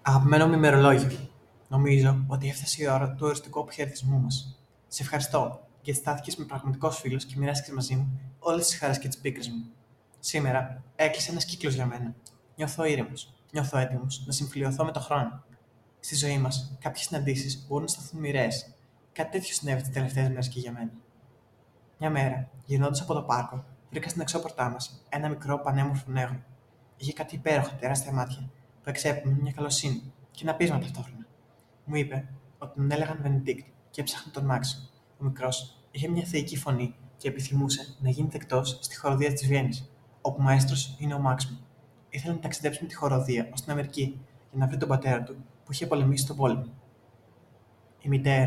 Αγαπημένο μου ημερολόγιο. Νομίζω ότι έφτασε η ώρα του οριστικού αποχαιρετισμού μας. Σε ευχαριστώ γιατί στάθηκες με πραγματικός φίλος και μοιράστηκες μαζί μου όλες τις χαρές και τις πίκρες μου. Σήμερα έκλεισε ένας κύκλος για μένα. Νιώθω ήρεμος. Νιώθω έτοιμος να συμφιλειωθώ με τον χρόνο. Στη ζωή μας, κάποιες συναντήσεις μπορούν να σταθούν μοιραίες. Κάτι τέτοιο συνέβη τις τελευταίες μέρες και για μένα. Μια μέρα, γυρνώντας από το πάρκο, βρήκα στην εξώπορτά μας ένα μικρό πανέμορφο νέγρο. Είχε κάτι υπέροχα τεράστια μάτια που εξέπεμνε μια καλοσύνη και ένα πείσμα ταυτόχρονα. Μου είπε ότι τον έλεγαν Βενεντίκτ και έψαχνε τον Μάξ. Ο μικρό είχε μια θεϊκή φωνή και επιθυμούσε να γίνει δεκτό στη χοροδία τη Βιέννη, όπου μαέστρο είναι ο Μάξ μου. Ήθελε να ταξιδέψει με τη χοροδία ω την Αμερική για να βρει τον πατέρα του που είχε πολεμήσει στον πόλεμο. Η μητέρα